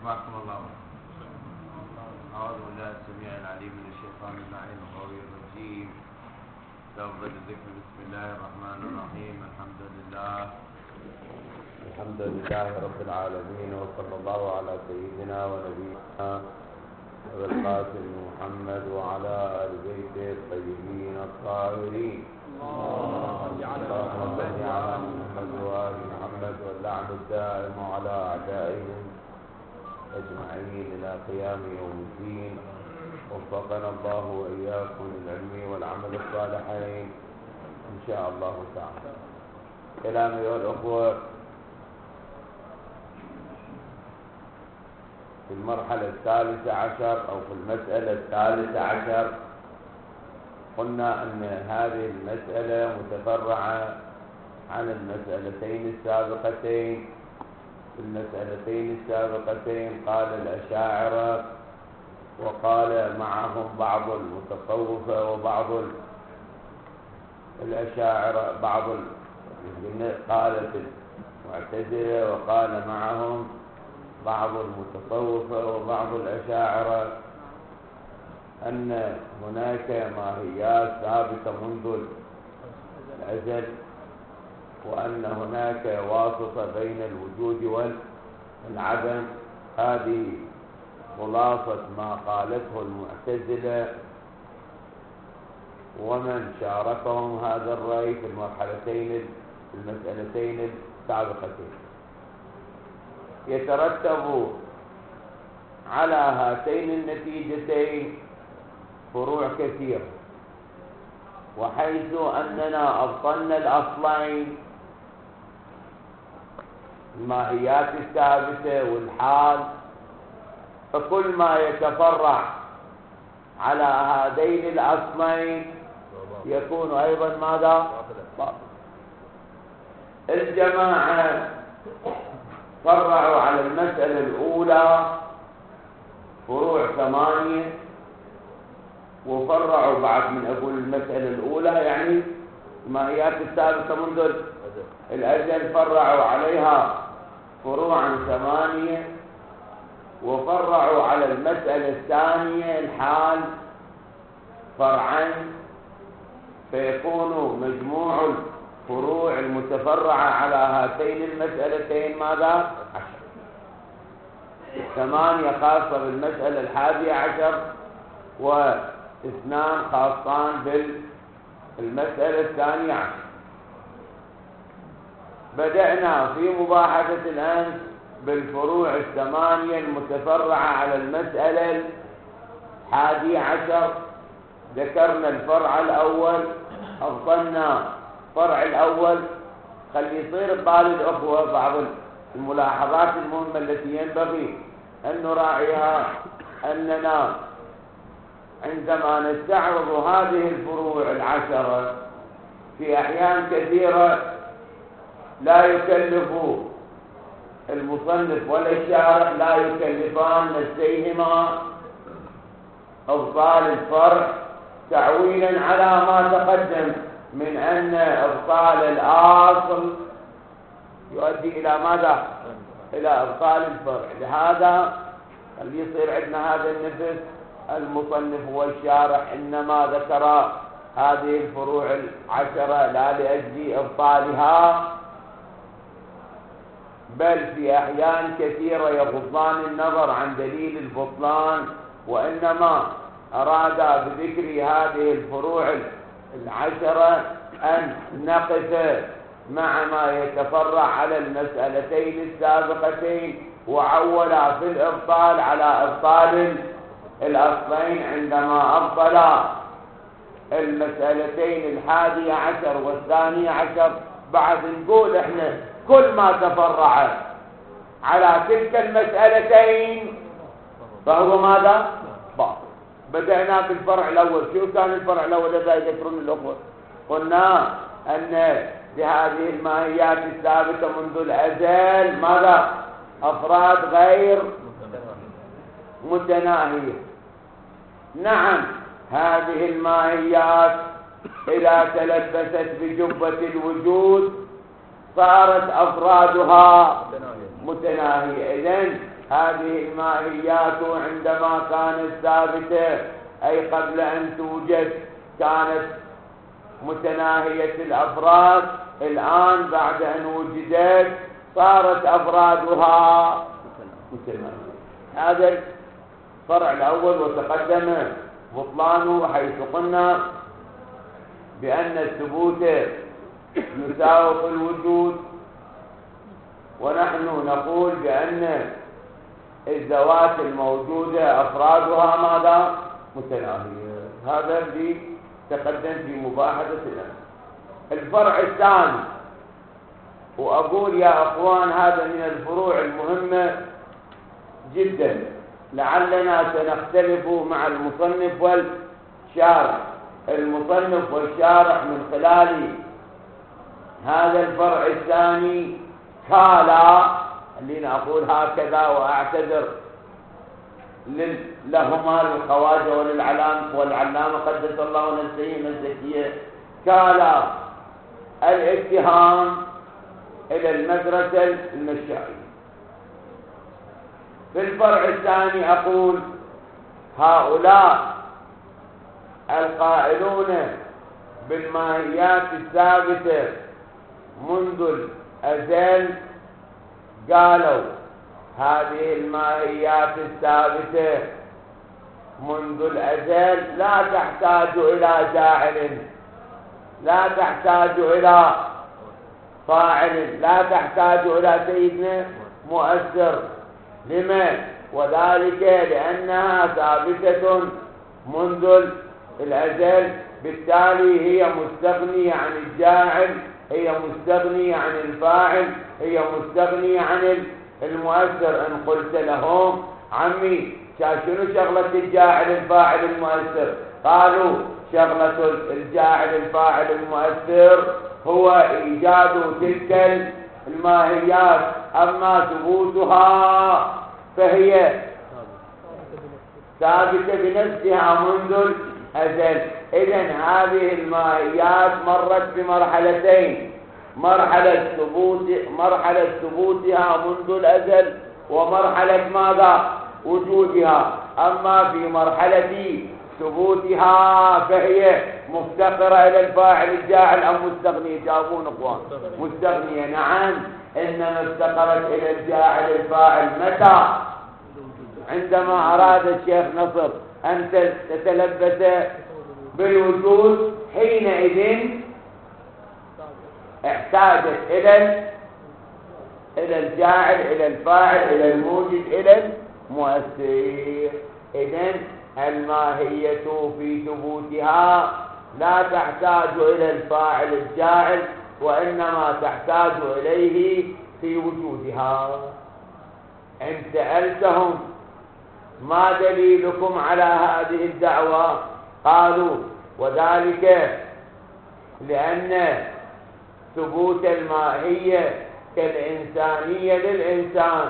رحمكم الله. أعوذ بالله السميع العليم من الشيطان اللعين القوي الرجيم. توبة الذكر. بسم الله الرحمن الرحيم. الحمد لله رب العالمين، وصلى الله على سيدنا ونبينا أبي القاسم محمد وعلى آل بيته الطيبين الطاهرين. اللهم صل على محمد وآل محمد، واللعن الدائم على أعدائهم أجمعين إلى قيام يوم الدين. وفقنا الله وإياكم للعلم والعمل الصالحين إن شاء الله تعالى. كلام أيها الأخوة، في المرحلة الثالثة عشر أو في المسألة الثالثة عشر قلنا أن هذه المسألة متفرعة عن المسألتين السابقتين. في المسألتين السابقتين قال الأشاعرة وقال معهم بعض المتصوفة وبعض الأشاعرة، قالت المعتزلة وقال معهم بعض المتصوفة وبعض الأشاعرة أن هناك ماهيات ثابتة منذ الأزل، وأن هناك واسطة بين الوجود والعدم. هذه خلاصة ما قالته المعتزلة ومن شاركهم هذا الرأي في المسألتين السابقتين. يترتب على هاتين النتيجتين فروع كثيرة، وحيث أننا أبطلنا الأصلين الماهيات الثابتة والحال، فكل ما يتفرع على هذين الأصلين يكون أيضا ماذا؟ باطل. الجماعة فرعوا على المسألة الأولى فروع 8، وفرعوا بعد من أقول المسألة الأولى يعني الماهيات الثابتة منذ الأزل، فرعوا عليها فروعا 8، وفرعوا على المسألة الثانية الحال فرعين، فيكون مجموع الفروع المتفرعة على هاتين المسألتين ماذا؟ 8 خاصة بالمسألة 11 و2 خاصان بالمسألة 12. بدأنا في مباحثة الآن بالفروع 8 المتفرعة على المسألة 11. ذكرنا الفرع الأول، أبطلنا الفرع الأول. خلي يصير ببال الأخوة بعض الملاحظات المهمة التي ينبغي أن نراعيها، أننا عندما نستعرض هذه الفروع 10 في أحيان كثيرة لا يكلف المصنف ولا الشارح، لا يكلفان نفسيهما إبطال الفرع تعويلا على ما تقدم من أن إبطال الأصل يؤدي إلى ماذا؟ إلى إبطال الفرع. لهذا اللي يصير عندنا هذا النفس المصنف والشارح إنما ذكر هذه الفروع 10 لا لأجل إبطالها، بل في أحيان كثيرة يغضان النظر عن دليل البطلان، وإنما أراد بذكر هذه الفروع 10 أن نقف مع ما يتفرع على المسألتين السابقتين، وعولا في الإبطال على إبطال الأصلين عندما أبطل المسألتين 11 و12. بعد نقول إحنا كل ما تفرع على تلك المسألتين فهو ماذا؟ باطل. بدأنا بالفرع الأول. شو كان الفرع الأول إذا يذكرون الأخوة؟ قلنا أن لهذه الماهيات الثابتة منذ الأزل ماذا؟ أفراد غير متناهية. نعم، هذه الماهيات إذا تلبست بجبة الوجود صارت أفرادها متناهية. إذن هذه الماهيات عندما كانت ثابتة أي قبل أن توجد كانت متناهية الأفراد، الآن بعد أن وجدت صارت أفرادها متناهية. هذا الفرع الأول، وتقدم بطلانه حيث قلنا بأن الثبوت يساوق الوجود، ونحن نقول بأن الذوات الموجودة أفرادها ماذا؟ متناهية. هذا الذي تقدم في مباحثتنا. الفرع الثاني، وأقول يا أخوان هذا من الفروع المهمة جدا، لعلنا سنختلف مع المصنف والشارح. المصنف والشارح من خلال هذا الفرع الثاني كالا، خلينا أقول هكذا وأعتذر لهما للخواجة والعلامة قدس الله نفسه الزكية، كالا الاتهام إلى المدرسة المشاعرية. في الفرع الثاني أقول هؤلاء القائلون بالماهيات الثابتة منذ الأزل قالوا هذه الماهيات الثابتة منذ الأزل لا تحتاج إلى جاعل، لا تحتاج إلى فاعل، لا تحتاج إلى سيدنا مؤثر. لما؟ وذلك لأنها ثابتة منذ الأزل، بالتالي هي مستغنية عن الجاعل، هي مستغنية عن الفاعل، هي مستغنية عن المؤثر. إن قلت لهم عمي شنو شغلة الجاعل الفاعل المؤثر؟ قالوا شغلة الجاعل الفاعل المؤثر هو إيجاد تلك الماهيات، أما ثبوتها فهي ثابتة بنفسها منذ الأزل. إذن هذه الماهيات مرت بمرحلتين، مرحلة ثبوتها منذ الأزل، ومرحلة ماذا؟ وجودها. أما في مرحلة ثبوتها فهي مفتقرة إلى الفاعل الجاعل أم مستغنية؟ جاوبون أخوان. مستغنية، نعم. إنما افتقرت إلى الجاعل الفاعل متى؟ عندما أراد الشيخ نصر أن تتلبس بالوجود، حينئذ احتاجت إلى الجاعل، إلى الفاعل، إلى الموجد، إلى المؤثر. إذن الماهية في ثبوتها لا تحتاج إلى الفاعل الجاعل، وإنما تحتاج إليه في وجودها. إن سألتهم ما دليلكم على هذه الدعوة؟ قالوا وذلك لأن ثبوت الماهية كالإنسانية للإنسان،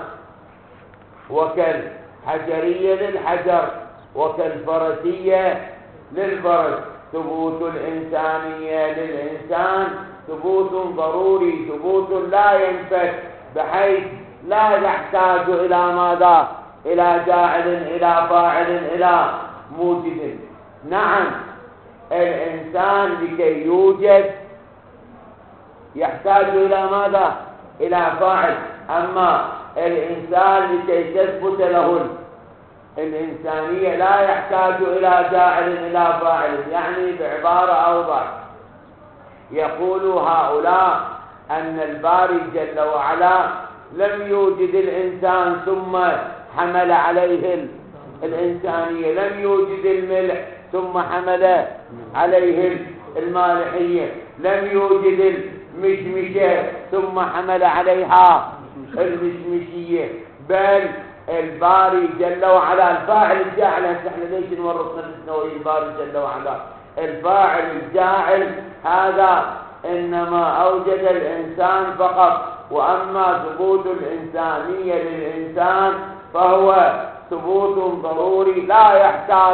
وكالحجرية للحجر، وكالفرسية للفرس. ثبوت الإنسانية للإنسان ثبوت ضروري، ثبوت لا ينفك، بحيث لا يحتاج إلى ماذا؟ إلى جاعل، إلى فاعل، إلى موجد. نعم، الإنسان لكي يوجد يحتاج إلى ماذا؟ إلى فاعل. أما الإنسان لكي تثبت له الإنسانية لا يحتاج إلى جاعل، إلى فاعل. يعني بعبارة أوضح، يقول هؤلاء أن الباري جل وعلا لم يوجد الإنسان ثم حمل عليه الإنسانية، لم يوجد الملح ثم حمل عليه المالحية، لم يوجد المشمشة ثم حمل عليها المشمشية، بل الباري جل وعلا الفاعل الجاعل. احنا ليش نورط نفسنا وهي الباري جل وعلا؟ الفاعل الجاعل هذا إنما أوجد الإنسان فقط، وأما ثبوت الإنسانية للإنسان فهو ثبوت ضروري لا يحتاج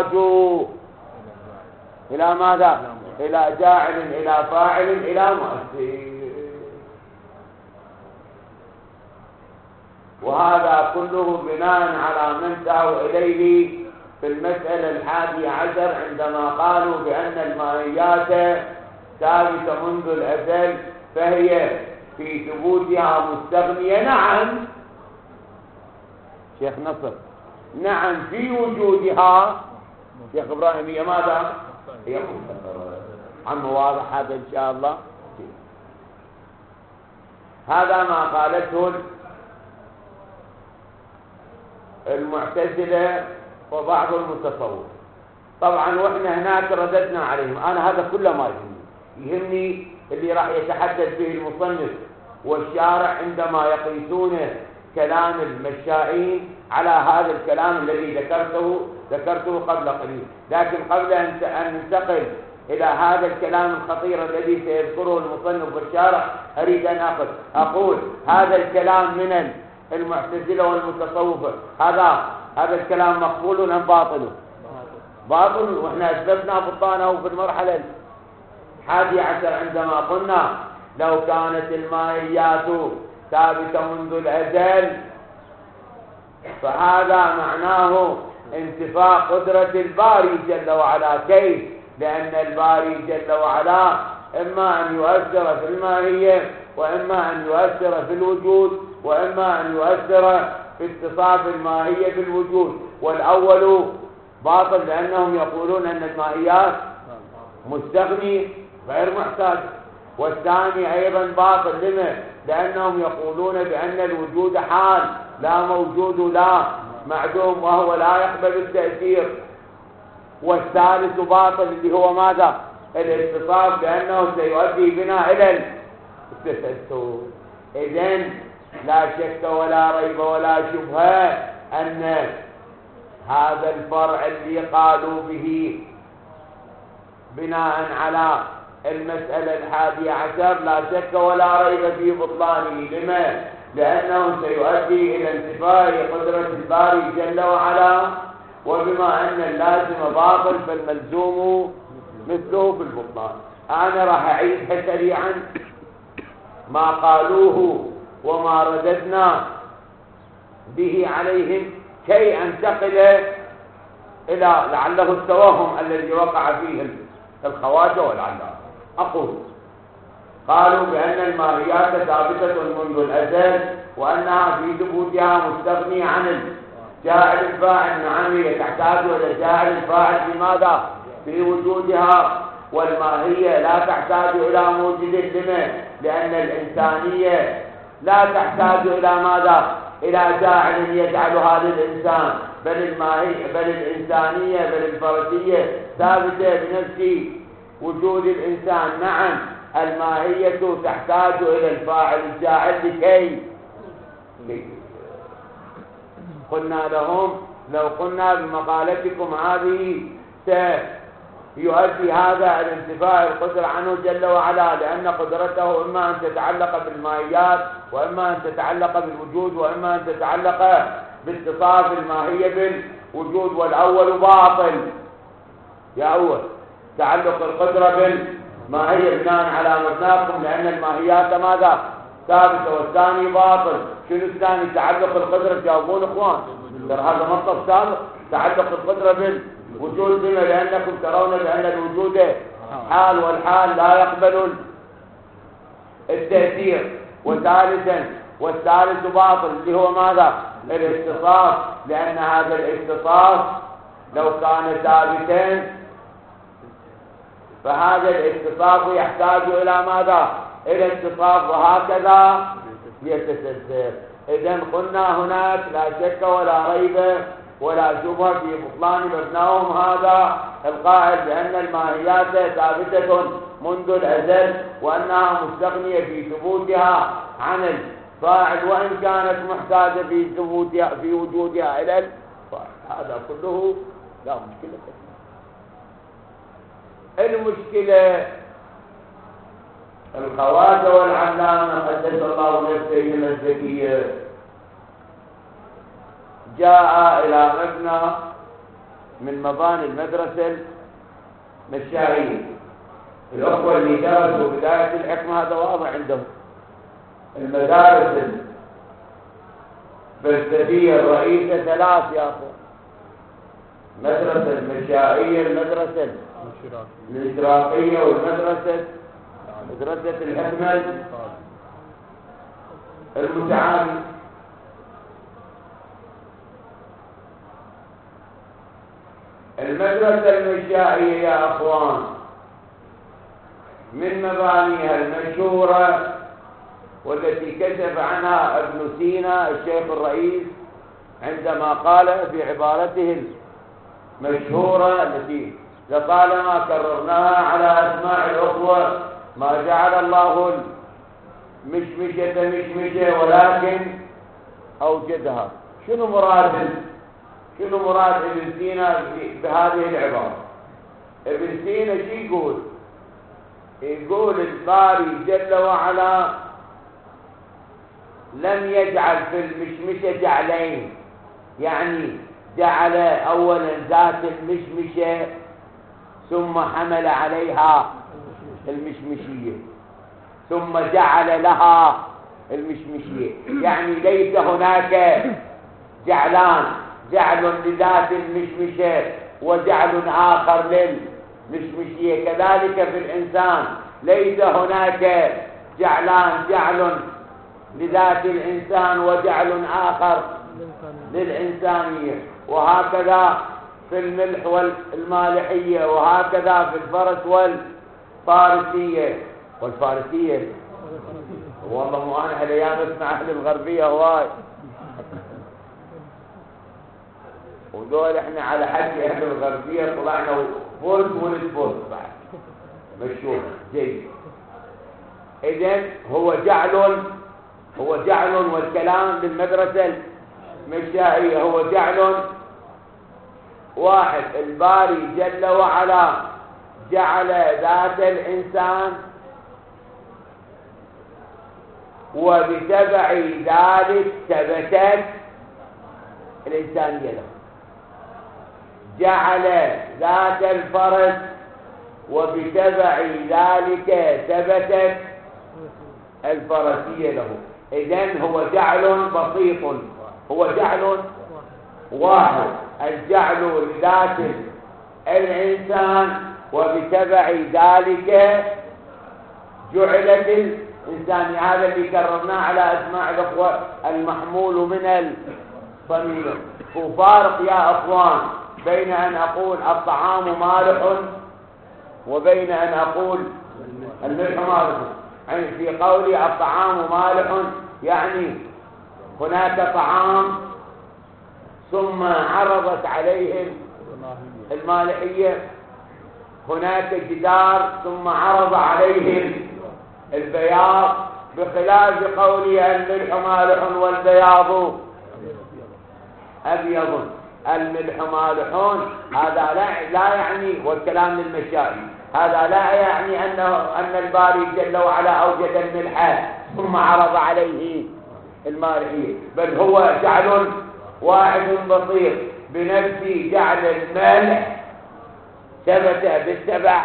إلى ماذا؟ إلى جاعل، إلى فاعل، إلى مؤثر. وهذا كله بناء على ما انتهوا إليه في المسألة 11 عندما قالوا بأن المائيات ثابتة منذ الأزل فهي في ثبوتها مستغنية. نعم شيخ نصر، نعم في وجودها شيخ إبراهيم هي ماذا؟ هي مستغنية. عم واضح هذا إن شاء الله. هذا ما قالته المعتزلة وبعض المتصوف. طبعا واحنا هناك رددنا عليهم. انا هذا كله ما يهمني اللي راح يتحدث به المصنف والشارع عندما يقيسون كلام المشائين على هذا الكلام الذي ذكرته قبل قليل. لكن قبل ان ننتقل الى هذا الكلام الخطير الذي سيذكره المصنف والشارع اريد ان اقول هذا الكلام من المعتزلة والمتصوفة هذا الكلام مقبول ام باطل؟ باطل. واحنا اثبتنا بطلانه في المرحلة 11 عندما قلنا لو كانت المائيات ثابتة منذ الأزل فهذا معناه انتفاء قدرة الباري جل وعلا. كيف؟ لأن الباري جل وعلا إما أن يؤثر في الماهية وإما أن يؤثر في الوجود وإما أن يؤثر في اتصاف الماهية بالوجود. والأول باطل لأنهم يقولون أن المائيات مستغني غير محتاج. والثاني أيضا باطل. لما؟ لأنهم يقولون بأن الوجود حال لا موجود لا معدوم وهو لا يقبل التأثير. والثالث باطل اللي هو ماذا؟ الاتصاف، لأنه سيؤدي بنا إلى التستر. إذن لا شك ولا ريب ولا شبهة أن هذا الفرع اللي قالوا به بناء على المسألة 11 لا شك ولا ريب في بطلانه. لما؟ لأنه سيؤدي إلى انتفاء قدرة الباري جل وعلا. وبما أن اللازم باطل فالملزوم مثله في البطلان. أنا راح أعيدها سريعا ما قالوه وما رددنا به عليهم كي أنتقل إلى لعله التوهم الذي وقع فيه الخواجة والعلام. أقول قالوا بأن الماهيات ثابتة منذ الأزل وأنها في ثبوتها مستغنية عن جاعل الفاعل. نعم هي تحتاج إلى جاعل الفاعل لماذا؟ في وجودها. والماهية لا تحتاج إلى موجد. لما؟ لأن الإنسانية لا تحتاج إلى ماذا؟ إلى جاعل يجعلها للإنسان. بل الإنسانية بل الفردية ثابتة بنفس وجود الإنسان. نعم الماهية تحتاج إلى الفاعل الجاعل لكي قلنا لهم لو قلنا بمقالتكم هذه سيؤدي هذا الانتفاء القدرة عنه جل وعلا، لأن قدرته إما أن تتعلق بالماهيات وإما أن تتعلق بالوجود وإما أن تتعلق باتصاف الماهية بالوجود. والأول باطل يا أول تعلق القدرة بالماهية بناء على مبناكم لأن الماهيات ماذا؟ ثابتة. والثاني باطل. شنو الثاني؟ تعلق القدرة. جاوبون إخوان، ترى هذا مطلب سابق. تعلق القدرة بالوجود بما لأنكم ترون بأن الوجود حال والحال لا يقبل التأثير. والثالث باطل اللي هو ماذا؟ الاتصاف، لأن هذا الاتصاف لو كان ثابتا فهذا الاتصاف يحتاج إلى ماذا؟ إلى اتصاف وهكذا يتسلسل. إذن قلنا هناك لا شك ولا ريب ولا شبهة في بطلان مبناهم هذا القائل بأن الماهيات ثابتة منذ الأزل وأنها مستغنية في ثبوتها عن الفاعل وإن كانت محتاجة في ثبوتها في وجودها إلى الفاعل. هذا كله لا مشكلة. المشكلة الخواجة والعلامة قدس الله نفسهم الزكية جاء إلى مبنى من مباني المدرسة المشائية. الأخوة اللي درسوا بداية الحكمة هذا واضح عندهم. المدارس فلسفية الرئيسة ثلاث يا أخو: المدرسة المشائية، المدرسة الإشراقية، والمدرسة الحكمة المتعالي. المدرسة المشائية يا أخوان من مبانيها المشهورة والتي كشف عنها ابن سينا الشيخ الرئيس عندما قال في عبارته المشهورة التي لطالما كررناها على أسماع الأخوة: ما جعل الله المشمشة مشمشة ولكن أوجدها. شنو مراد ابن سينا بهذه العبارة؟ ابن سينا شو يقول الباري جل وعلا لم يجعل في المشمشة جعلين، يعني جعل أولا ذات المشمشة ثم حمل عليها المشمشية ثم جعل لها المشمشية، يعني ليس هناك جعلان: جعل لذات المشمشة وجعل آخر للمشمشية. كذلك في الإنسان ليس هناك جعلان: جعل لذات الإنسان وجعل آخر للإنسانية. وهكذا في الملح والمالحية، وهكذا في الفرس والفارسية. والله مو أنا هالأيام اسمع أهل الغربية هواي، ودول احنا على حد أهل الغربية طلعنا فوز بعد مشهور جيد. إذن هو جعل والكلام بالمدرسة المشائية هو جعل واحد. الباري جل وعلا جعل ذات الإنسان وبتبع ذلك ثبتت الإنسانية له. جعل ذات الفرس وبتبع ذلك ثبتت الفرسية له. إذن هو جعل بسيط، هو جعل واحد: الجعل لذات الإنسان وبتبع ذلك جعلت الإنسان. هذا اللي كررناه على أسماع الأخوة: المحمول من الضمير. وفارق يا أخوان بين أن أقول الطعام مالح وبين أن أقول الملح مالح. يعني في قولي الطعام مالح يعني هناك طعام ثم عرضت عليهم المالحية، هناك جدار ثم عرض عليهم البياض، بخلاف قولي الملح مالح والبياض أبيض. الملح مالح هذا لا يعني، والكلام للمشائي، هذا لا يعني أن الباري جل وعلا أوجد الملح ثم عرض عليه المالحية، بل هو جعل واحد بسيط بنفس جعل الملح ثبت بالتبع،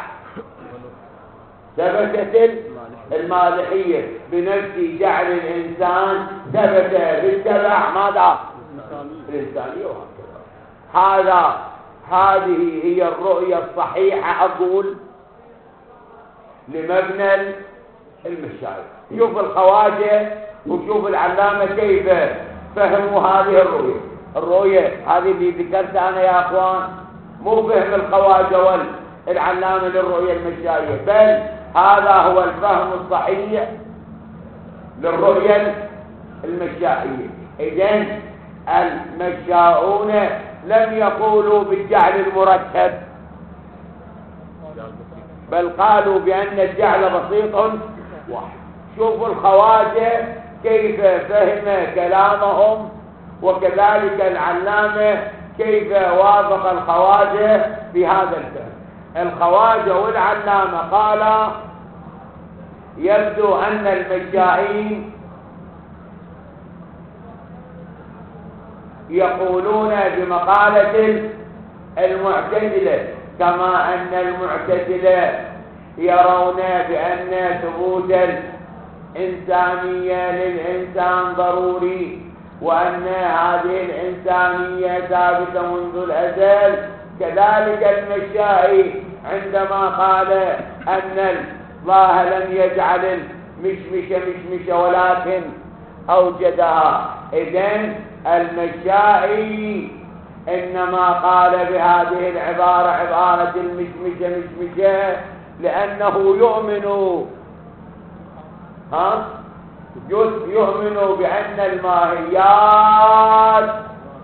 ثبتت المالحية بنفس جعل الإنسان ثبت بالتبع ماذا؟ الإنسانية. وهكذا هذه هي الرؤية الصحيحة أقول لمبنى المشايخ. شوف الخواجة وشوف العلامة كيف فهموا هذه الرؤية هذه اللي ذكرت أنا يا أخوان، مو فهم الخواجة والعلامة للرؤية المشايخ، بل هذا هو الفهم الصحيح للرؤية المشائية. إذن المشاؤون لم يقولوا بالجعل المرتب، بل قالوا بأن الجعل بسيط واحد. شوفوا الخواجة كيف فهم كلامهم، وكذلك العلامة كيف وافق الخواجة بهذا الفهم. الخواجة والعلامة قال يبدو أن المشائين يقولون بمقالة المعتزلة، كما أن المعتزلة يرون بأن ثبوت الإنسانية للإنسان ضروري وأن هذه الإنسانية ثابتة منذ الأزل. كذلك المشائي عندما قال أن الله لم يجعل المشمشة مشمشة ولكن أوجدها، إذن المشائي إنما قال بهذه العبارة عبارة المشمشة مشمشة لأنه يؤمن بأن الماهيات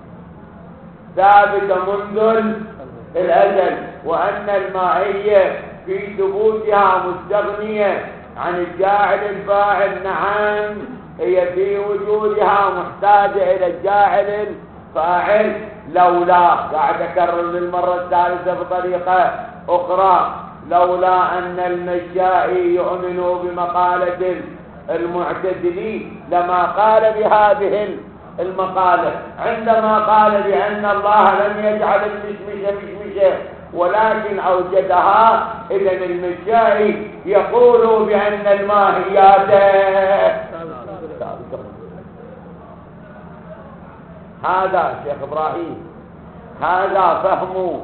ثابتة منذ الأزل، وأن الماهية في ثبوتها مستغنية عن الجاعل الفاعل. نعم، هي في وجودها محتاجة إلى الجاعل الفاعل، لولا، قاعد أكرر للمرة الثالثة بطريقة أخرى، لولا أن المشائي يؤمن بمقالة المعتزلي لما قال بهذه المقالة عندما قال بأن الله لم يجعل المشمشة مشمشة ولكن أوجدها. إذن المشائي يقول بأن الماهيات هذا شيخ إبراهيم، هذا فهم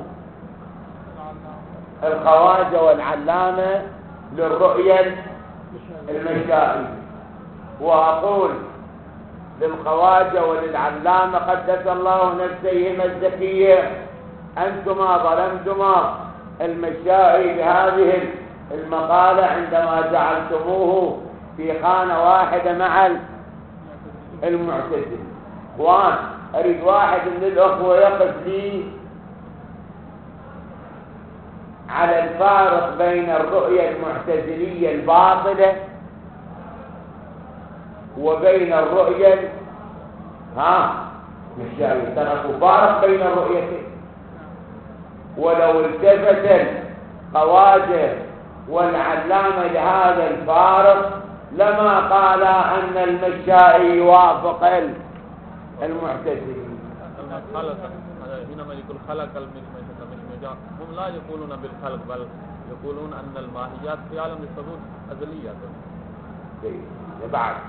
الخواجة والعلامة للرؤية المشائي. وأقول للخواجة وللعلامة قدس الله نفسيهما الزكية، أنتما ظلمتما المشائي بهذه المقالة عندما جعلتموه في خانة واحدة مع المعتزلة. وأنا أريد واحد من الأخوة يقف لي على الفارق بين الرؤية المعتزلية الباطلة وبين الرؤية مشائي. تركوا فارق بين الرؤيتين، ولو التفت الخواجة والعلامة لهذا الفارق لما قال أن المشائي يوافق المعتزلي. حينما يقول خلق المشمشة هم لا يقولون بالخلق، بل يقولون أن الماهيات في عالم الثبوت أزلية. بعد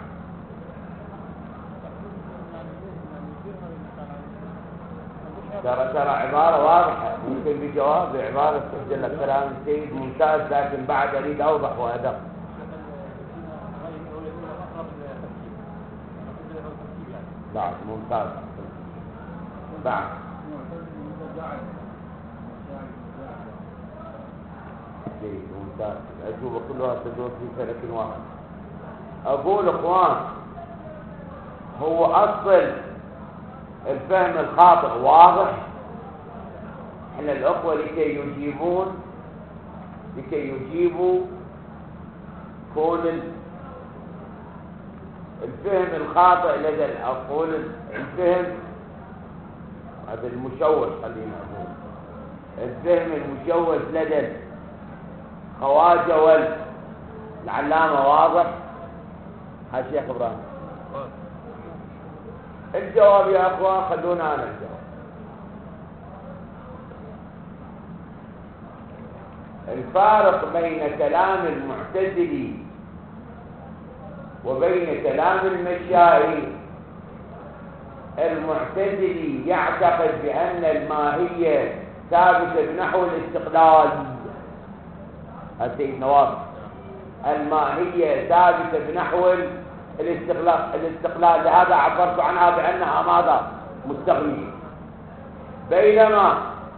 ترى عبارة واضحة، ممكن بجواب عبارة تسجل لك كلام السيد ممتاز، لكن بعد أريد أوضح وأدق. بعد ممتاز. بعد ممتاز. أجوبة كلها تدور في سلك واحد. أقول إخوان، هو أصل الفهم الخاطئ واضح. احنا الأخوة لكي يجيبوا كون الفهم الخاطئ لدى الأقول الفهم هذا المشوش، خلينا نقول الفهم المشوش لدى الخواجة والعلامة واضح. ها شيخ إبراهيم الجواب يا أخوان، خلونا أنا الجواب. الفارق بين كلام المعتزلي وبين كلام المشائي، المعتزلي يعتقد بأن الماهية ثابتة بنحو الاستقلال. السيد نواف، الماهية ثابتة بنحو الاستقلال، لهذا عبرت عنها بأنها ماذا؟ مستغنية. بينما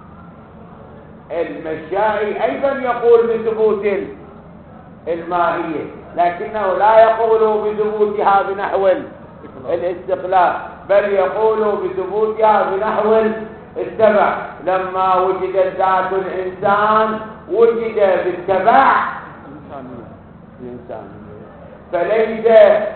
المشائي أيضا يقول بثبوت الماهية، لكنه لا يقول بثبوتها بنحو الاستقلال، بل يقول بثبوتها بنحو التبع. لما وجدت ذات الإنسان وجد بالتبع الإنسانية، فليس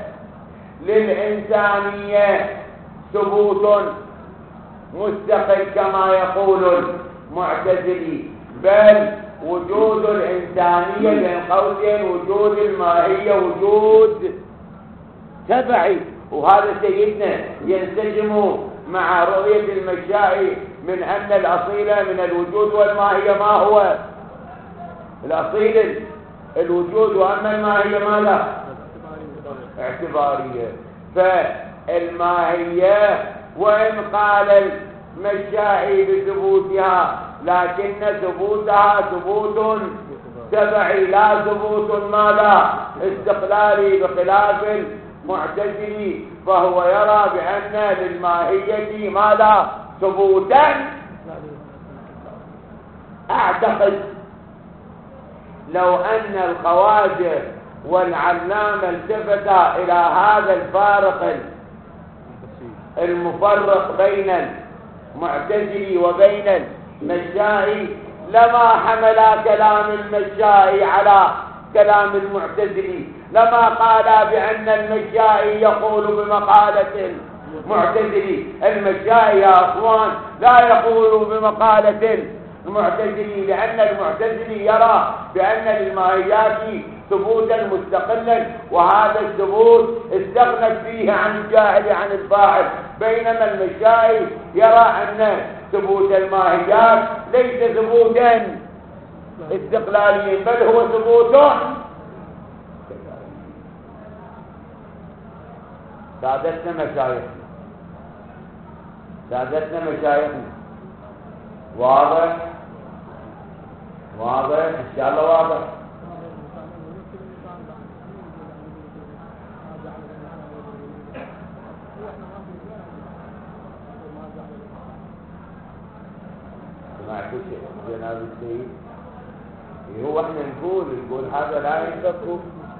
للإنسانية ثبوت مستقل كما يقول المعتزلي، بل وجود الإنسانية بين قوسين وجود الماهية وجود تبعي. وهذا سيدنا ينسجم مع رؤية المشائي من أن الأصيل من الوجود والماهية ما هو؟ الأصيل الوجود، وأما الماهية ماذا؟ اعتبارية. الماهية، وإن قال المشائي بثبوتها، لكن ثبوتها ثبوت تبعي لا ثبوت ماذا استقلالي، بخلاف المعتزلي فهو يرى بأن للماهية ماذا ثبوتا. أعتقد لو أن الخواجة والعلامة التفتا إلى هذا الفارق المفرق بين المعتزلي وبين المشائي لما حملا كلام المشائي على كلام المعتزلي، لما قال بأن المشائي يقول بمقالة المعتزلي. المشائي يا أخوان لا يقول بمقالة المعتزلي، لأن المعتزلي يرى بأن للماهيات ثبوتا مستقلا، وهذا الثبوت استغنت فيه عن الجاهل عن الفاعل، بينما المشائي يرى أن ثبوت الماهيات ليس ثبوتا استقلاليا، بل هو ثبوت سادتنا مشايخنا. واضح إن شاء الله واضح. سمعتوا شيء جناب السيد؟ هو احنا نقول هذا لا ينفق.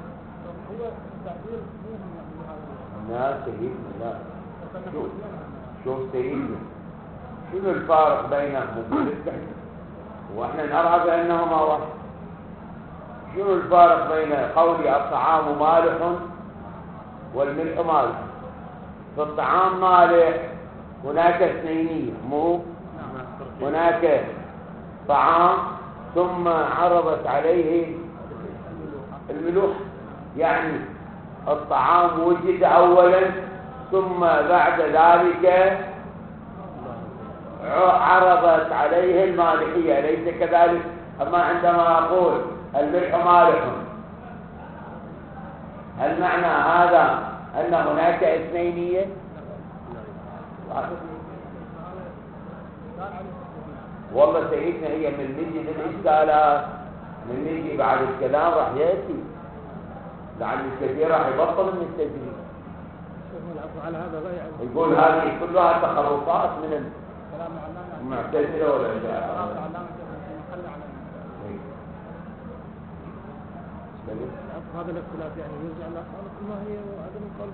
لا سيدنا لا. شوف سيدنا شنو الفارق بينهم؟ واحنا نرى بانهما واحد. شنو الفارق بين قولي الطعام مالح والملح مالح؟ في الطعام مالح هناك اثنينية، مو هناك طعام ثم عرضت عليه الملوحة، يعني الطعام وجد اولا ثم بعد ذلك عرضت عليه المالحية، ليس كذلك؟ أما عندما أقول الملح مالح، هل معنى هذا أن هناك اثنينية؟ والله سيدنا هي من نجي للإشكالات، من نجي بعد الكلام راح يأتي، لعل الكثير راح يبطل من التجريب. يقول هذه كلها تخرصات من المعتزلة ولا هذا الاختلاف يعني يرجع الى خالق الماهية وعدم القلب.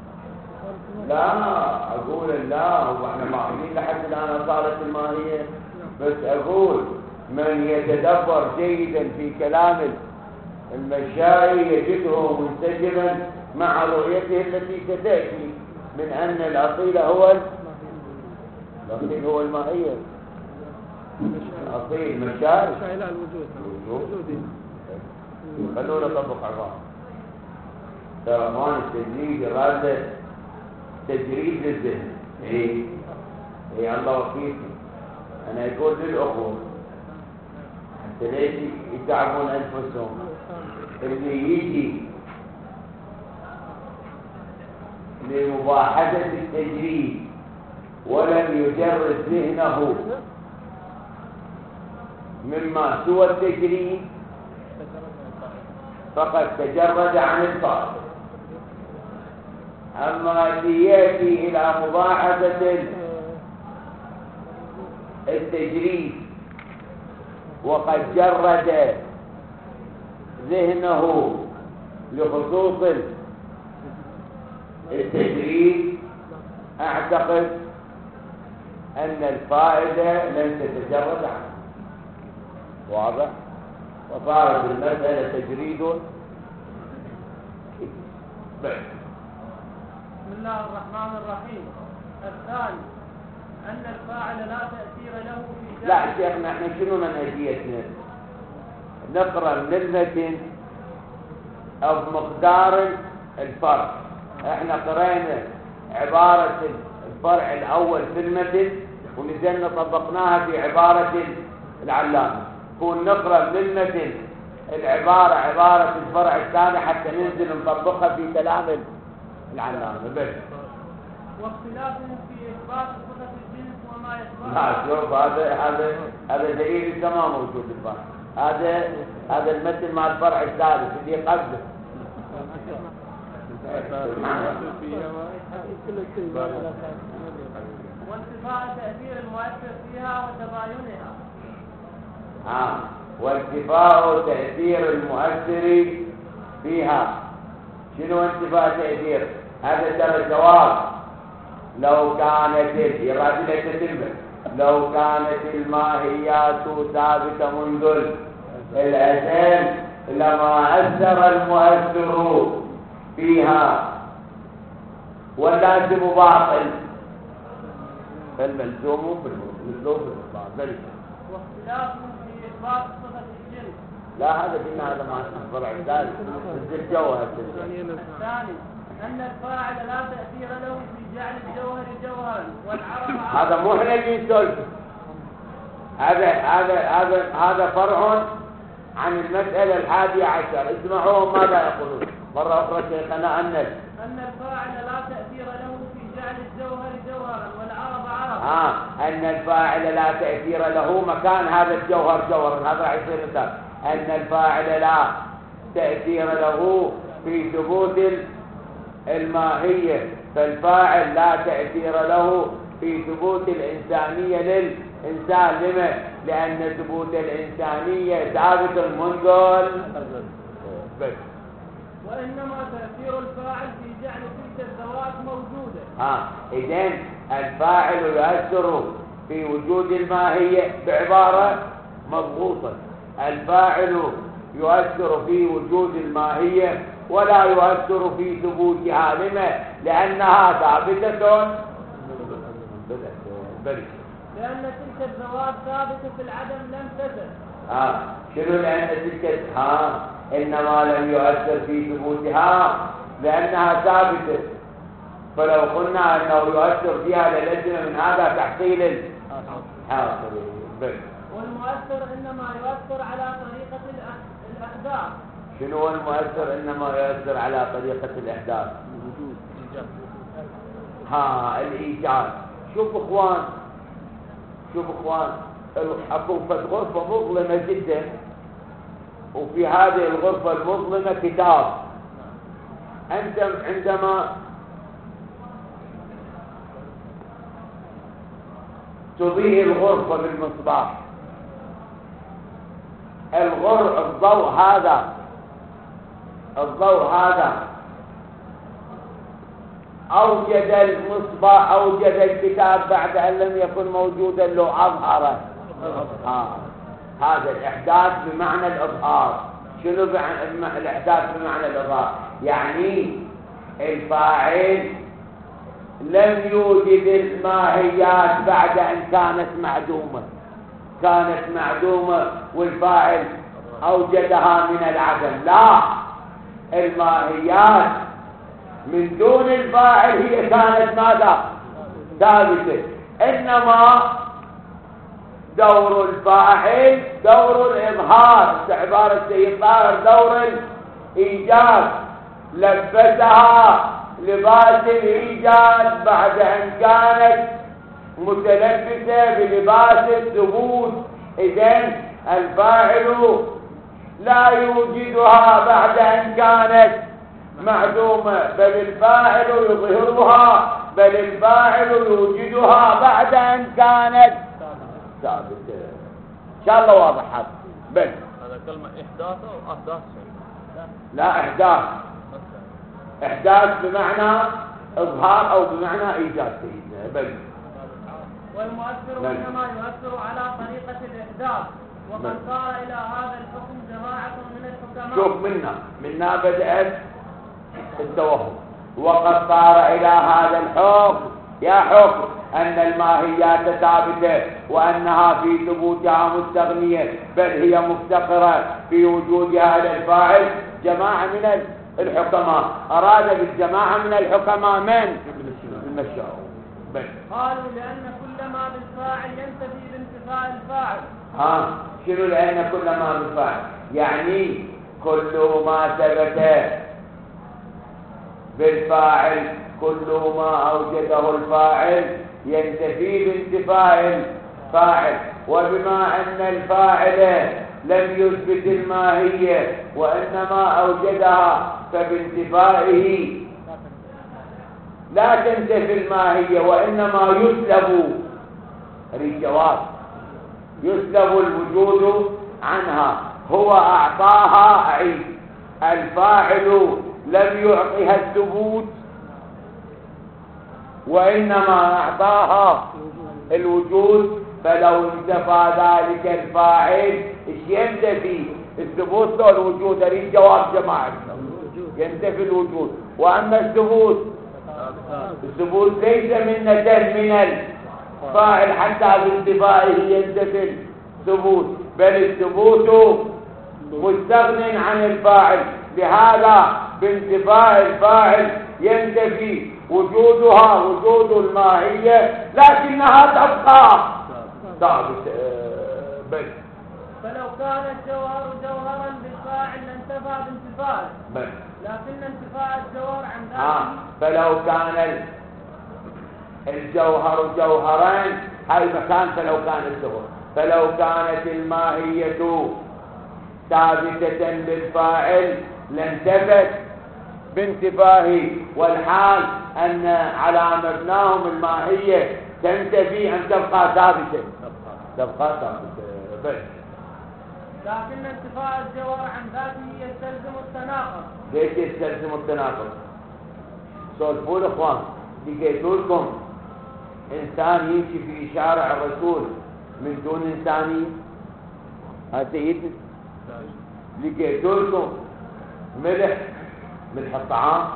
لا اقول لا، هو احنا معلومين لحد الان صارت الماهية، بس اقول من يتدبر جيدا في كلام المشائي يجده منسجما مع رؤيته التي ستأتي من أن الأصيل هو الماهية. الأصيل مشاعر لا الوجود. خلونا نطبق عبارة ترمان التجريد إرادة تجريد للذهن. إيه الله وفيكم. أنا أقول للأخوة حتى ليش يتعبون أنفسهم، اللي يجي لمباحثة التجريد ولم يجرد ذهنه مما سوى التجريد فقد تجرد عن الفرض. أما اللي يأتي إلى مباحثة التجريد وقد جرد ذهنه لخصوص التجريد، أعتقد أن الفائدة لن تتجرد عنه. واضح؟ وصارت المسألة تجريد. بسم الله الرحمن الرحيم. الثاني أن الفاعل لا تأثير له في لا شيخنا احنا شنو منهجيتنا؟ نقرأ من المتن أو مقدار الفرع. احنا قرأنا عبارة الفرع الأول في المتن ونزلنا طبقناها في عبارة العلامة. كون نقرأ من المتن العبارة عبارة الفرع الثاني حتى ننزل نطبقها في كلام العلامة بس. واختلافهم في إثبات صفة الجنس وما يشبهه. لا شوف هذا دليل كمان موجود الفرع. هذا المثل مع الفرع الثالث اللي قبله. وانتفاء تأثير المؤثر فيها وتباينها. وانتفاء تأثير المؤثر فيها. شنو انتفاء تأثير؟ هذا ترى جواب. لو كانت لو كانت الماهيات ثابتة منذ الأزل لما أثر المؤثر فيها واللازم باطل فالملزوم بالباطل. واختلاف في إثبات صفة الجنس. لا هذا هذا ما اسمه الفرع الثالث الجوهر. الثاني أن الفاعل لا تأثير له في جعل الجوهر جوهرا والعرب هذا مو احنا اللي نسولف. هذا فرع عن المسألة 11. اسمعوا ماذا يقولون مرة أخرى شيخنا. أن الفاعل لا تأثير له في جعل الجوهر جوهرا والعرب عرب. أن الفاعل لا تأثير له مكان هذا الجوهر جوهرا. هذا راح يصير مثال. أن الفاعل لا تأثير له في ثبوت الماهية. فالفاعل لا تأثير له في ثبوت الإنسانية للإنسان. لما؟ لأن ثبوت الإنسانية ثابت منذ بس. وإنما تأثير الفاعل في جعل تلك الذوات موجودة. إذن الفاعل يؤثر في وجود الماهية بعبارة مضغوطة. الفاعل يؤثر في وجود الماهية ولا يؤثر في ثبوتها. لما؟ لأنها ثابتة لأن تلك الذوات ثابتة في العدم لم تزل. شنو لأن تلك إنما لم يؤثر في ثبوتها لأنها ثابتة. فلو قلنا أنه يؤثر فيها للزم من هذا تحصيل والمؤثر إنما يؤثر على طريقة الأحداث. شنو هو المؤثر؟ إنما يؤثر على طريقة الإحداث. الإيجاد. شوف إخوان أكو غرفة مظلمة جدا وفي هذه الغرفة المظلمة كتاب. أنت عندما تضيء الغرفة بالمصباح الضوء هذا أوجد المصباح أوجد الكتاب بعد أن لم يكن موجودا له أظهره. هذا الإحداث بمعنى الإظهار. شنو الإحداث بمعنى الإظهار؟ يعني الفاعل لم يوجد الماهيات بعد أن كانت معدومة والفاعل أوجدها من العدم. لا، الماهيات من دون الفاعل هي كانت ماذا؟ ثابتة. إنما دور الفاعل دور الإظهار. بعبارة سيد طاهر دور الإيجاد. لبسها لباس الإيجاد بعد أن كانت متلبسة بلباس الثبوت. إذن الفاعل لا يوجدها بعد أن كانت معدومة، بل الفاعل يظهرها، بل الفاعل يوجدها بعد أن كانت ثابتة. إن شاء الله واضح هذا. بل هذا كلمة إحداث أو أحداث؟ لا، إحداث بمعنى إظهار أو بمعنى إيجاد سيدنا. بل والمؤثر إنما يؤثر على طريقة الإحداث. وقد صار إلى هذا الحكم جماعة من الحكماء. شوف منا بدأت التوهم. وقد صار إلى هذا الحكم يا حكم أن الماهيات ثابتة وأنها في ثبوتها مستغنية، بل هي مفتقرة في وجودها للفاعل. جماعة من الحكماء أراد بالجماعة من الحكماء من؟ المشاور. قالوا لأن كل ما بالفاعل ينتفي بانتفاء الفاعل. شنو لأن كل ما بالفاعل؟ يعني كل ما ثبت بالفاعل كل ما أوجده الفاعل ينتفي بانتفاء الفاعل، وبما أن الفاعل لم يثبت الماهية وإنما أوجدها فبانتفائه لا تنتفي الماهية وإنما يسلب الجواب، يسلب الوجود عنها. هو أعطاها أعيد، الفاعل لم يعطيها الثبوت وإنما أعطاها الوجود، فلو انتفى ذلك الفاعل ايش ينتفي؟ الثبوت لو الوجود. هذه جواب جماعة، ينتفي الوجود. وأما الثبوت ليس منة من الفاعل حتى بانتفائه ينتفي الثبوت، بل الثبوت مستغن عن الفاعل، لهذا بانتفاء الفاعل ينتفي وجودها وجود الماهية، لكنها تبقى ثابتة بس. فلو كان الجوهر جوهرا بالفاعل لانتفى بانتفاعه، لكن انتفاء الجوهر عن ذاته. فلو كان الجوهر جوهران، هاي مكان فلو كان الجوهر، فلو كانت الماهية ثابتة بالفاعل لانتفت بانتفاهه، والحال أن على مبناهم الماهية تنتفي أن تبقى ثابتة، تبقى ثابتة بس. لكن انتفاء الجوهر عن ذاته يستلزم التناقض. ليش يستلزم التناقض؟ سولفوا الإخوان، لقيتوا لكم إنسان يمشي في شارع الرسول من دون إنسانية؟ هذا سيدنا. لقيتوا لكم ملح الطعام؟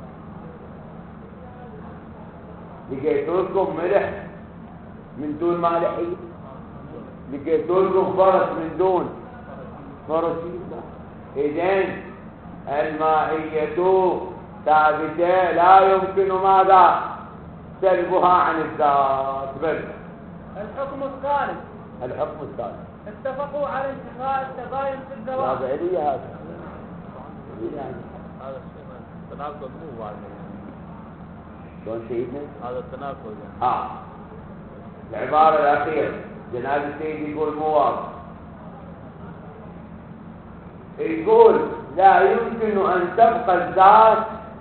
لقيتوا لكم ملح من دون مالحية؟ لقيتوا لكم فرس من دون فرسية؟ إذن الماهية ثابتة لا يمكن ماذا؟ سلبها عن الذات. بل الحكم الثالث اتفقوا على انتفاء التباين في الذوات. هذا إلي هذا هذا الشيء تناقض مو واضح. شلون سيدنا؟ هذا التناقض العبارة الأخيرة جناب السيد يقول مو واضح، يقول لا يمكن أن تبقى الذات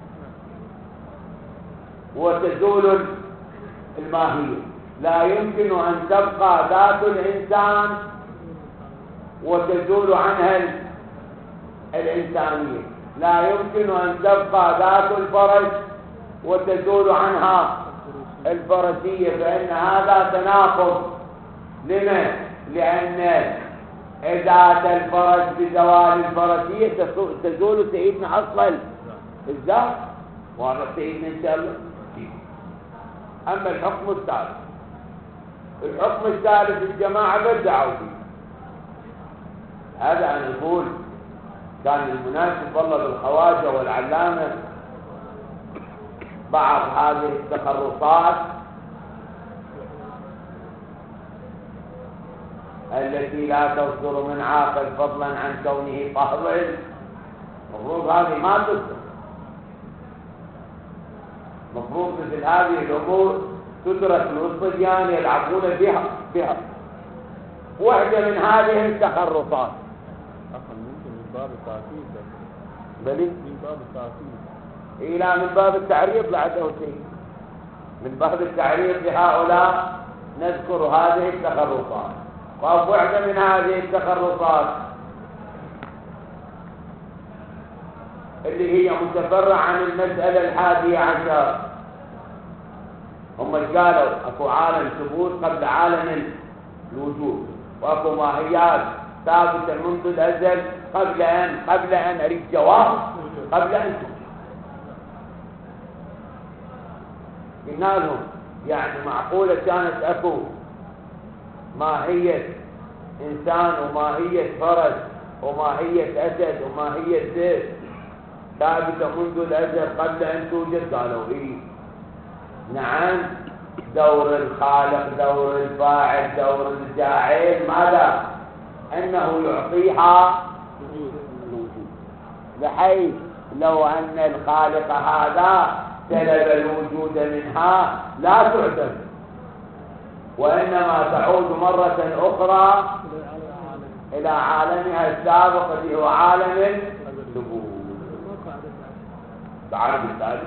وتزول الماهية، لا يمكن أن تبقى ذات الإنسان وتزول عنها الإنسانية، لا يمكن أن تبقى ذات الفرج وتزول عنها الفرسية، فإن هذا تناقض. لما؟ لأن ذات الفرج بزوال الفرسية تزول سيدنا أصلا الذات، وهذا سيدنا إن شاء الله. أما الحكم الثالث الجماعة بدعوا فيه. هذا أن يقول كان المناسب والله بالخواجة والعلامة بعض هذه التخرصات التي لا تصدر من عاقل فضلا عن كونه فاضل. المفروض هذه ما تصدر، مفروض مثل هذه الأمور تدرك للصبيان يلعبون بها. واحدة من هذه التخرصات ممكن من باب التعقيد، بلي من باب التعقيد إلى من باب التعريض لعده شيء، من باب التعريض لهؤلاء نذكر هذه التخرصات. واحدة من هذه التخرصات اللي هي متفرعة عن المسألة 11، هم قالوا اكو عالم ثبوت قبل عالم الوجود، واكو ماهيات ثابتة منذ الأزل قبل أن أريد جواب، قبل أن قلنا لهم يعني معقولة كانت اكو ماهية إنسان وماهية فرس وماهية أسد وماهية ذئب ثابتة منذ الأزل قبل أن توجد؟ قالوا إيه نعم. دور الخالق، دور الفاعل، دور الجاعل ماذا؟ أنه يعطيها الوجود، بحيث لو أن الخالق هذا سلب الوجود منها لا تعتبر، وإنما تعود مرة أخرى إلى عالمها السابق الذي هو عالم الثبوت. بعرف الثالث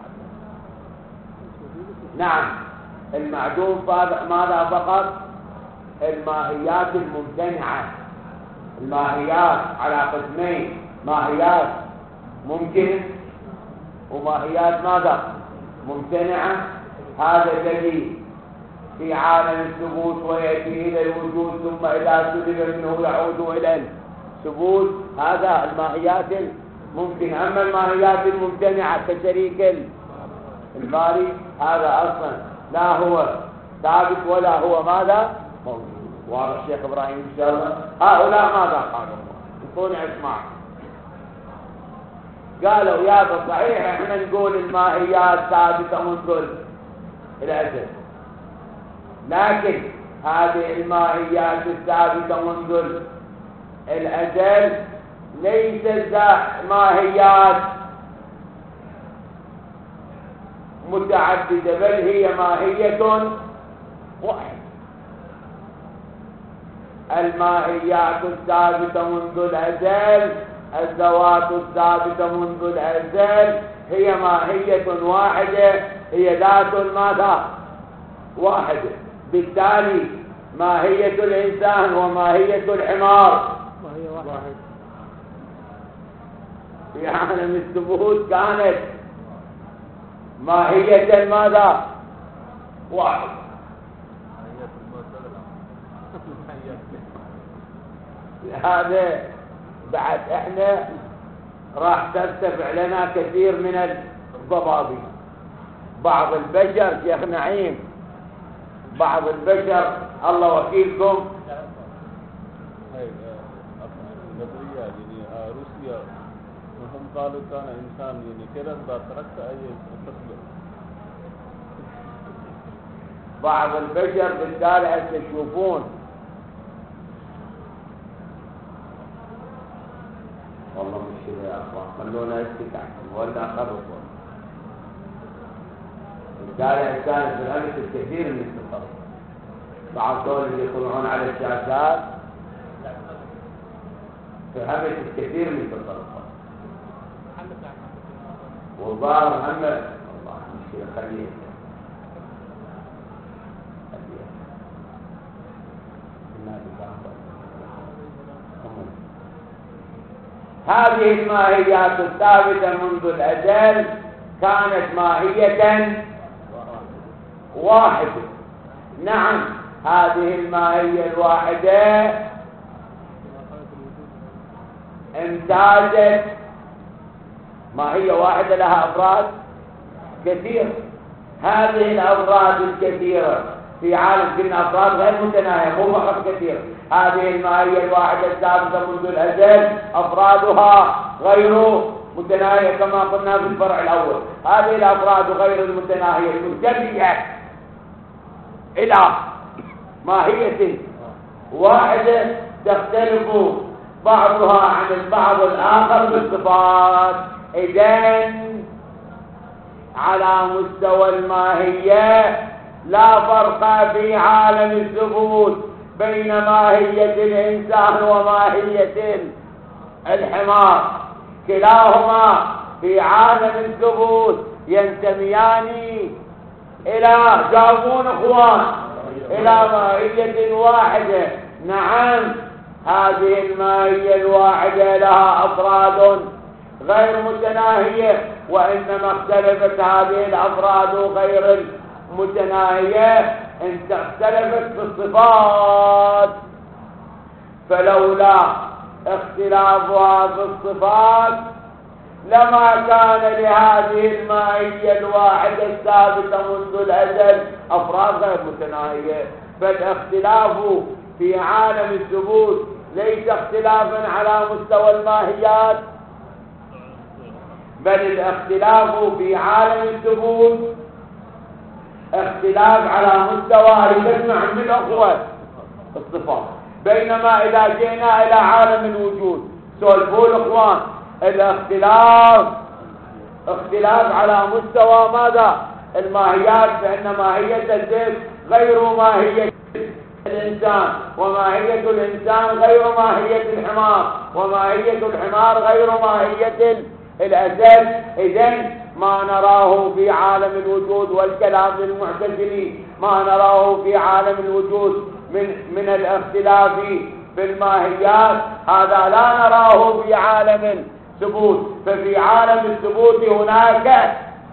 نعم. المعدوم ماذا فقط؟ الماهيات الممتنعة. الماهيات على قسمين، ماهيات ممكن وماهيات ماذا؟ ممتنعة. هذا الذي في عالم الثبوت ويأتي إلى الوجود، ثم إذا سلب منه يعود إلى الثبوت. هذا الماهيات الممكن. أما الماهيات الممتنعة كشريك الباري هذا أصلا لا هو ثابت ولا هو ماذا موجود. واضح الشيخ إبراهيم إن شاء الله؟ هؤلاء ماذا قالوا؟ يكون اسمع، قالوا يا صحيح احنا نقول الماهيات ثابتة منذ الأزل، لكن هذه الماهيات الثابتة منذ الأزل ليست ماهيات متعددة، بل هي ماهية واحدة. الماهيات الثابتة منذ الأزل، الذوات الثابتة منذ الأزل هي ماهية واحدة، هي ذات ماذا؟ واحدة. بالتالي ماهية الإنسان وماهية الحمار ماهية واحدة. في عالم الثبوت كانت ماهية ماذا؟ واحدة. هذا بعد احنا راح ترتفع لنا كثير من الضبابي. بعض البشر شيخ نعيم، بعض البشر الله وكيلكم نظرية يعني روسيا هم قالوا كان إنسان يعني كذا تركت أي تصبر. بعض البشر بالتالي تشوفون والله مش كذا يا اخوان، خلونا نستكع ولا نخرب. بالتالي كانت في الامس الكثير من التصرف. بعض دول اللي يطلعون على الشاشات في همس الكثير من التصرفات. والظاهر هم والله مش كذا. خليه هذه الماهيات الثابتة منذ الأزل كانت ماهية واحدة. نعم، هذه الماهية الواحدة امتازت. ماهية واحدة لها أفراد كثيرة. هذه الأفراد الكثيرة في عالم كنا أفراد غير متناهية مو فقط كثيرة. هذه الماهية الواحدة الثابتة منذ الأزل أفرادها غير متناهية كما قلنا في الفرع الأول. هذه الأفراد غير المتناهية تنتهي إلى ماهية واحدة تختلف بعضها عن البعض الآخر بالصفات. إذن على مستوى الماهية لا فرق في عالم الثبوت بين ماهية الإنسان وماهية الحمار. كلاهما في عالم الثبوت ينتميان إلى جاوبون إخوان إلى ماهية واحدة. نعم، هذه الماهية الواحدة لها أفراد غير متناهية، وإنما اختلفت هذه الأفراد غير المتناهية إن اختلفت في الصفات. فلولا اختلافها في الصفات لما كان لهذه الماهية الواحدة الثابتة منذ الأزل أفراد غير متناهية. فالاختلاف في عالم الثبوت ليس اختلافا على مستوى الماهيات، بل الاختلاف في عالم الثبوت اختلاف على مستوى تجمع من الأخوة الصفات. بينما إذا جئنا إلى عالم الوجود سولفوا الإخوان الاختلاف اختلاف على مستوى ماذا؟ الماهيات، فإن ماهية الذئب غير ماهية الإنسان، وماهية الإنسان غير ماهية الحمار، وماهية الحمار غير ماهية الأسد. إذن ما نراه في عالم الوجود، والكلام للمعتزلي، ما نراه في عالم الوجود من الاختلاف في الماهيات، هذا لا نراه في عالم الثبوت. ففي عالم الثبوت هناك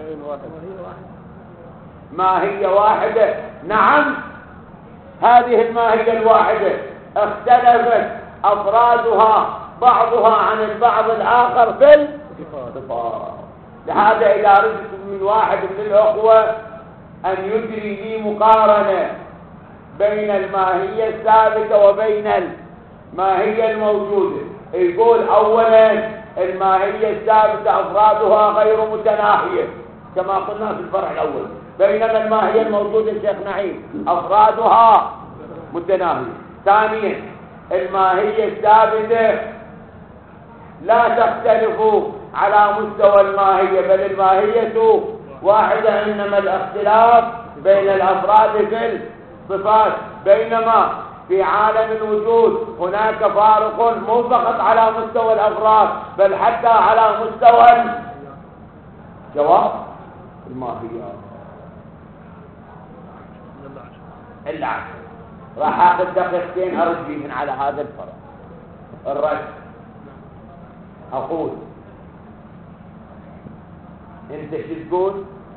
ماهية واحدة. نعم، هذه الماهية الواحدة اختلفت أفرادها بعضها عن البعض الآخر في الصفات. لهذا إذا رجت من واحد من الأخوة أن يجري لي مقارنة بين الماهية الثابتة وبين الماهية الموجودة، يقول أولا الماهية الثابتة أفرادها غير متناهية كما قلنا في الفرع الأول، بينما الماهية الموجودة الشيخ نعيم أفرادها متناهية. ثانيا الماهية الثابتة لا تختلف على مستوى الماهية، بل الماهية واحدة، إنما الاختلاف بين الأفراد في الصفات. بينما في عالم الوجود هناك فارق مو فقط على مستوى الأفراد، بل حتى على مستوى جواب الماهية. العكس. راح اخذ دقيقتين ارد فيهن على هذا الفرق. الرد اقول انت شو تقول؟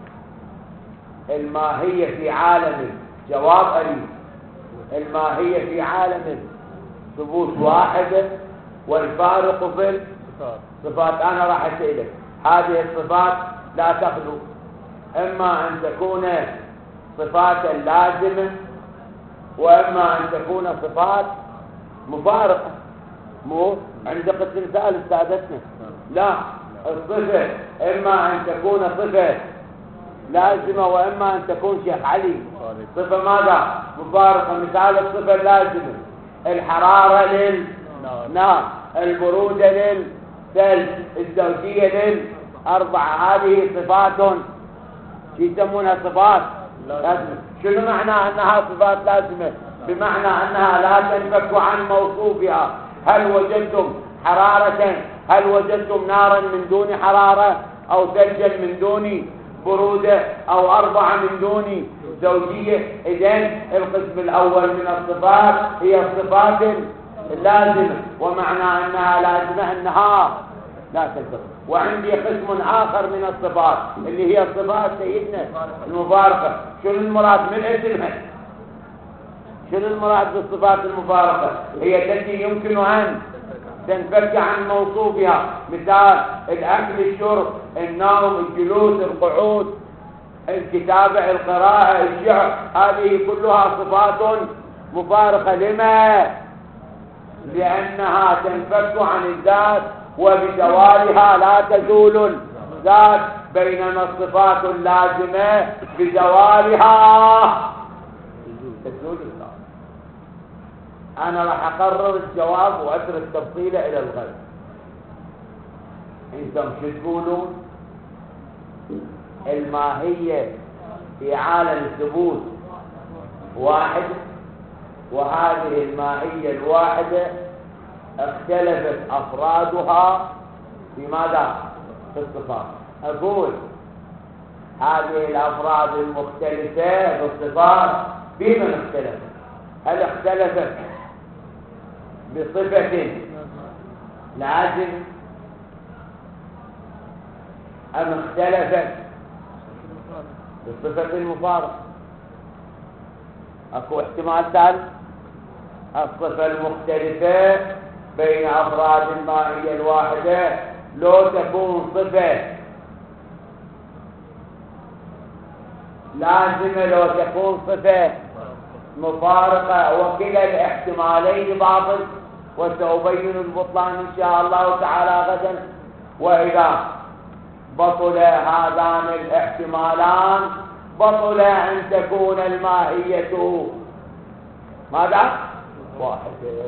الماهية في عالم جواب أليم، الماهية في عالم ثبوت واحدة، والفارق في الصفات. انا راح اسألك هذه الصفات لا تخلو اما ان تكون صفات لازمة، واما ان تكون صفات مفارقة. مو عند قسم ثالث سادتنا، لا، الصفة اما ان تكون صفة لازمة، واما ان تكون شيخ علي صفة ماذا؟ مفارقة. مثال الصفة اللازمة الحرارة للنار، البرودة للثلج، الزوجية للأربعة. هذه صفات يسمونها صفات لازمة. شنو معنى أنها صفات لازمة؟ بمعنى أنها لا تنفك عن موصوفها. هل وجدتم حرارة؟ هل وجدتم نارا من دون حرارة؟ أو ثلجا من دون برودة؟ أو أربعة من دون زوجية؟ إذن القسم الأول من الصفات هي الصفات اللازمة، ومعنى أنها لازمة أنها لا تنفك. وعندي قسم آخر من الصفات اللي هي الصفات سيدنا المفارقة. شنو المراد من اسمها؟ شنو المراد بالصفات المفارقة؟ هي التي يمكن أن تنفك عن موصوفها. مثال الأكل، الشرب، النوم، الجلوس، القعود، الكتابة، القراءة، الشعر، هذه كلها صفات مفارقة. لما؟ لأنها تنفك عن الذات، وبزوالها لا تزول الذات، بينما الصفات اللازمة بزوالها تزول الذات. أنا راح أقرر الجواب وأترك تفصيله إلى الغد. أنتم شو تقولون؟ الماهية في عالم الثبوت واحد، وهذه الماهية الواحدة اختلفت أفرادها في ماذا؟ في الصفات. أقول هذه الأفراد المختلفة في الصفات بمن اختلفت؟ هل اختلفت بصفة لازم، أم اختلفت بصفة المفارقة؟ أكو احتمال ثالث، الصفة المختلفة بين أفراد الماهية الواحدة لو تكون صفة لازمة، لو تكون صفة مفارقة، وكلا الاحتمالين باطل، وسأبين البطلان إن شاء الله تعالى غدا. وإذا بطل هذان الاحتمالان بطل أن تكون الماهية ماذا؟ واحدة.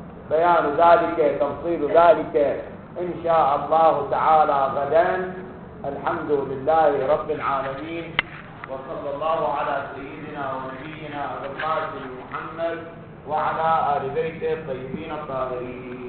بيان ذلك، تفصيل ذلك إن شاء الله تعالى غدا الحمد لله رب العالمين، وصلى الله على سيدنا ونبينا أبي القاسم محمد وعلى آل بيته الطيبين الطاهرين.